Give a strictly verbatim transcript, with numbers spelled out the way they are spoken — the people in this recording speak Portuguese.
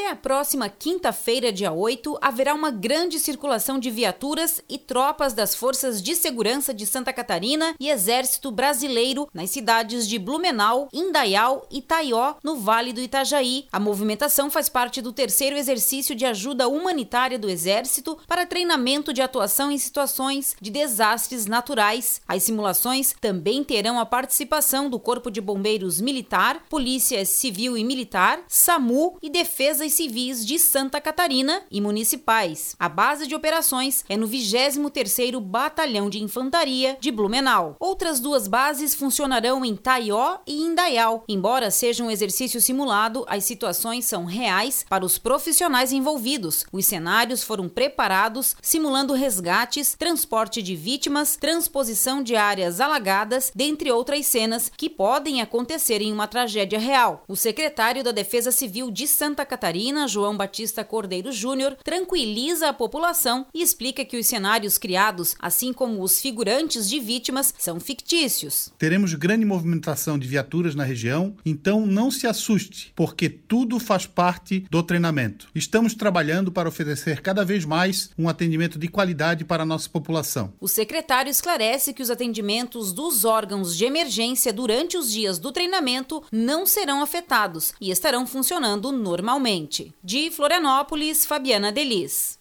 Até a próxima quinta-feira, dia oito, haverá uma grande circulação de viaturas e tropas das Forças de Segurança de Santa Catarina e Exército Brasileiro nas cidades de Blumenau, Indaial e Taió, no Vale do Itajaí. A movimentação faz parte do terceiro exercício de ajuda humanitária do Exército para treinamento de atuação em situações de desastres naturais. As simulações também terão a participação do Corpo de Bombeiros Militar, Polícia Civil e Militar, SAMU e Defesas Civis de Santa Catarina e municipais. A base de operações é no vigésimo terceiro Batalhão de Infantaria de Blumenau. Outras duas bases funcionarão em Taió e Indaial. Embora seja um exercício simulado, as situações são reais para os profissionais envolvidos. Os cenários foram preparados simulando resgates, transporte de vítimas, transposição de áreas alagadas, dentre outras cenas que podem acontecer em uma tragédia real. O secretário da Defesa Civil de Santa Catarina, João Batista Cordeiro Júnior, tranquiliza a população e explica que os cenários criados, assim como os figurantes de vítimas, são fictícios. Teremos grande movimentação de viaturas na região, então não se assuste, porque tudo faz parte do treinamento. Estamos trabalhando para oferecer cada vez mais um atendimento de qualidade para a nossa população. O secretário esclarece que os atendimentos dos órgãos de emergência durante os dias do treinamento não serão afetados e estarão funcionando normalmente. De Florianópolis, Fabiana Delis.